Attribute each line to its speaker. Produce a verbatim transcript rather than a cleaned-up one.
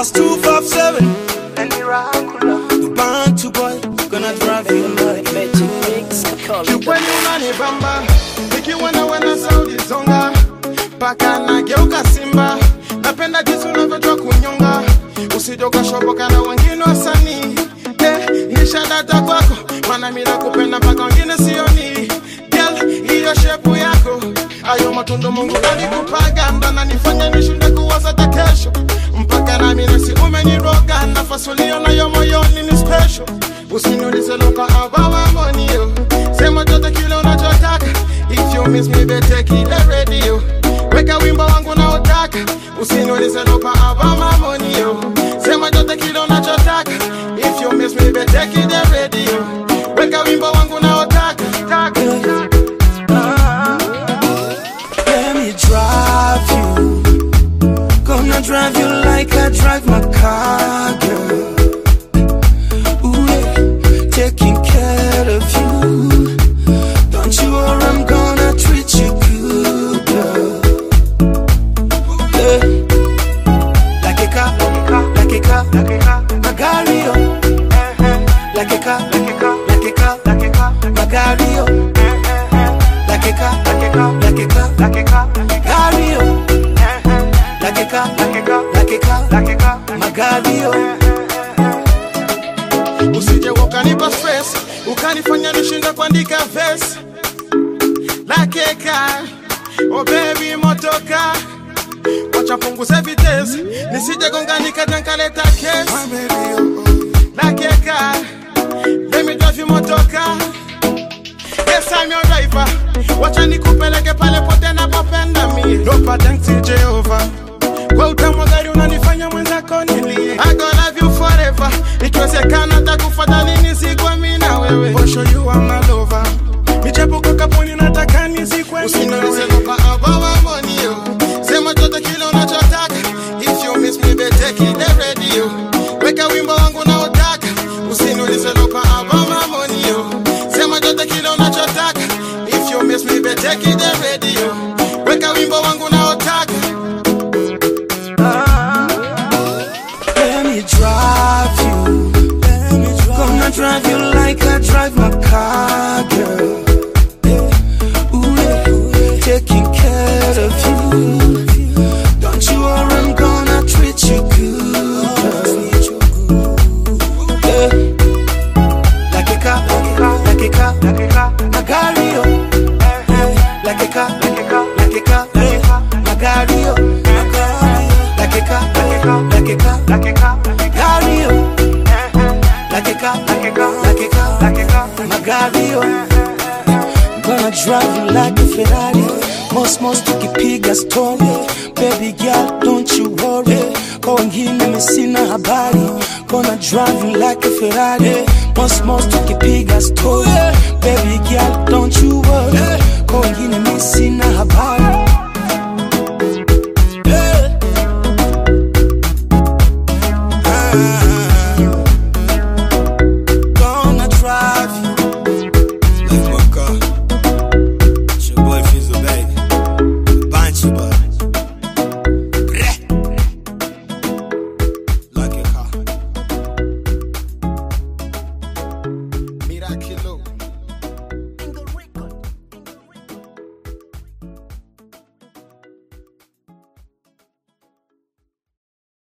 Speaker 1: Plus two five seven. The Bantu boy gonna drive you like
Speaker 2: Magic Mix.
Speaker 3: Kiukweli unanibamba nikiwana wana Saudi zonga paka nageuka simba. Napenda jinsi unavyojua kunyonga, usijoka shoboka na wengine wasanii. Eh, nishadata kwako maana mimi nakupenda mpaka wengine sioni. Girl, hiyo shepu yako, ayo matunda Mungu alikupaga, ndana nifanya nishinde kuwaza hata kesho. Mpaka na mimi nasi umeniroga, nafasi ulionayo moyoni ni special. Usiniulize loka abawa monio, sema chote kile unachotaka. If you miss me better take the radio, weka wimbo wangu naotaka. Usiniulize loka abawa monio, sema chote kile unachotaka. If you miss me better take the radio, weka wimbo wangu naotaka.
Speaker 1: Let me drive you, gonna drive you like I drive my car, girl. Ooh, yeah. Taking care of you, don't you worry, I'm gonna treat you good, girl. Yeah. Like a car, like a car, like a car, Magario. Like a car, like a car, like a car, like a car, Magario. Like a car, like a car, like a car, like a car, Magario. Like a car, like a car, like a car, like a car, Magario.
Speaker 3: Usije ukanipa stress, ukanifanya nishinde kuandika verse. Like a car, oh baby motoka, wacha punguze vitesi, nisije gonganika tankaleta case. Like a car, let me drive you motoka. Yes, I'm your driver, wacha nikupeleke pale pote napopenda mie. Ropa thanks Jehovah, kwa utamu gari unanifanya mwenzako nilie. I gonna love you forever, ikiwezekana takufadhali nisikwe mimi na wewe. For sure you are my lover, michepuko kaponi nataka nisikwe mimi. Usiniulize loka abawa monio, sema chote kile unachotaka. If you miss me better take the radio, weka wimbo wangu naotaka. Usiniulize loka abawa monio, sema chote kile unachotaka. If you miss me better take the radio, weka wimbo wangu naotaka.
Speaker 1: Let me drive you, gonna drive you like I drive my car, girl. Ooh, yeah. Taking care of you, don't you worry, I'm gonna treat you good, girl. Yeah. Like a car, like a car, like a car, Magario. Like a car, like a car, like a car, like a car, Magario. Like a car, like a car, like a car, like a car, Magario. Like a car, like a car, like a car, like a car, Magario. Gonna drive you like a Ferrari, most most tukipiga story. Baby girl, don't you worry, kwa wengine mimi sina habari. Gonna drive you like a Ferrari, most most tukipiga story. Baby girl, don't you worry, kwa wengine mimi sina habari.